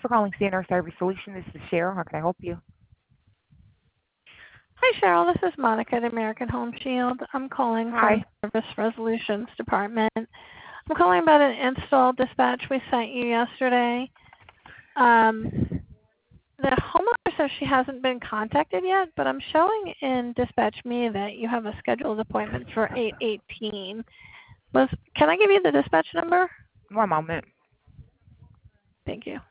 for calling CNR Service Solution. This is Cheryl. How can I help you? Hi, Cheryl. This is Monica at American Home Shield. I'm calling from Hi. Service Resolutions Department. I'm calling about an install dispatch we sent you yesterday. The homeowner says she hasn't been contacted yet, but I'm showing in Dispatch Me that you have a scheduled appointment for 8/18. Can I give you the dispatch number? One moment. Thank you.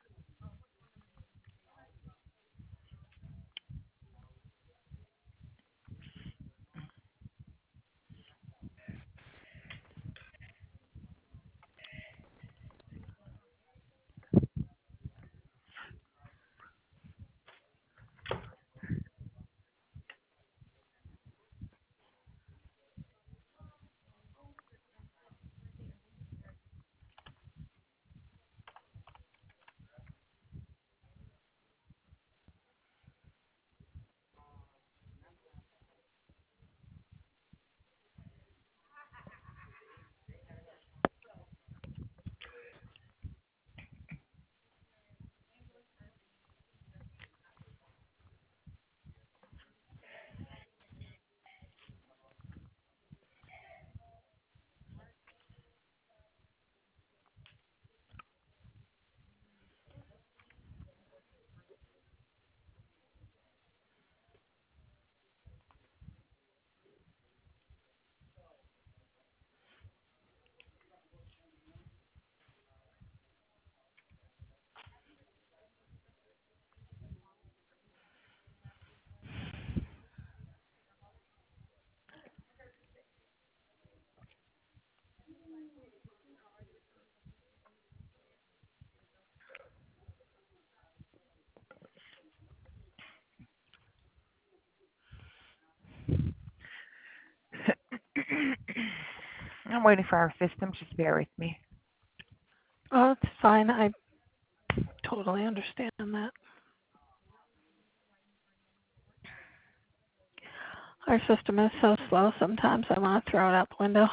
I'm waiting for our system. Just bear with me. Oh, it's fine. I totally understand that. Our system is so slow sometimes I want to throw it out the window.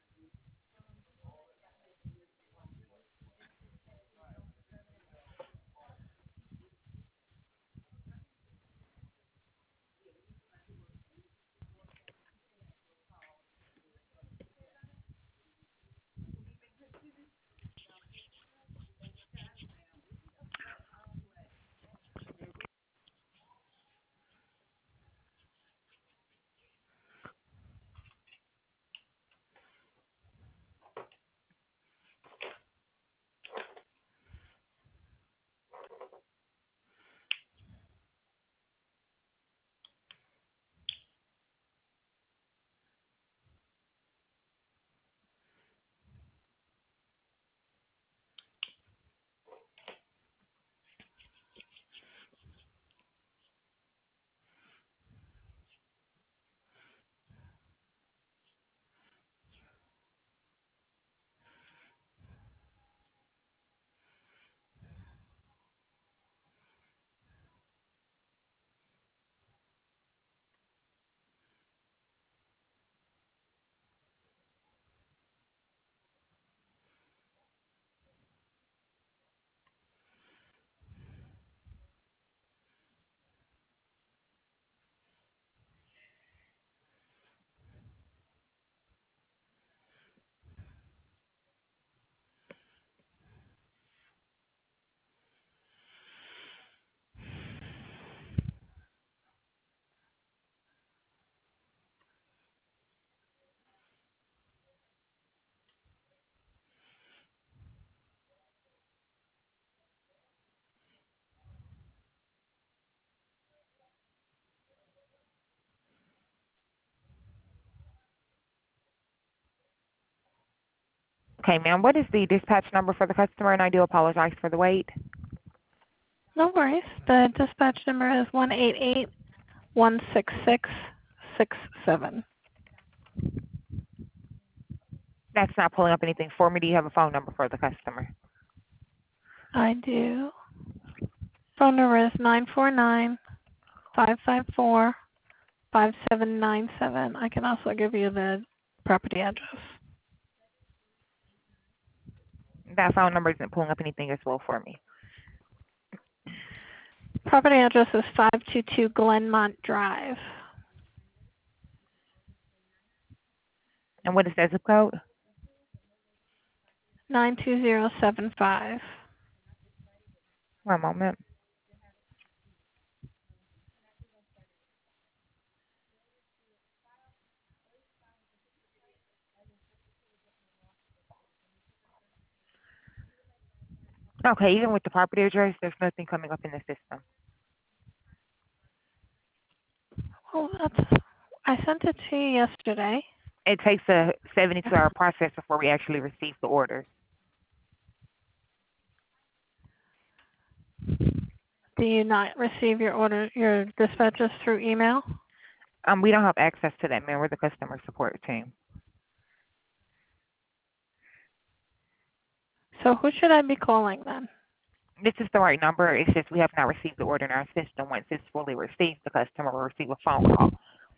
Okay, ma'am. What is the dispatch number for the customer? And I do apologize for the wait. No worries. The dispatch number is 188-166-67. That's not pulling up anything for me. Do you have a phone number for the customer? I do. Phone number is 949-554-5797. I can also give you the property address. That phone number isn't pulling up anything as well for me. Property address is 522 Glenmont Drive. And what is that zip code? 92075. One moment. Okay, even with the property address, there's nothing coming up in the system. Well, I sent it to you yesterday. It takes a 72-hour process before we actually receive the orders. Do you not receive your dispatches through email? We don't have access to that, man. We're the customer support team. So who should I be calling then? This is the right number. It's just we have not received the order in our system. Once it's fully received, the customer will receive a phone call.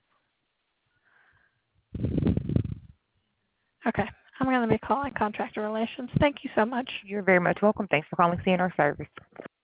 Okay. I'm going to be calling contractor relations. Thank you so much. You're very much welcome. Thanks for calling CNR Service.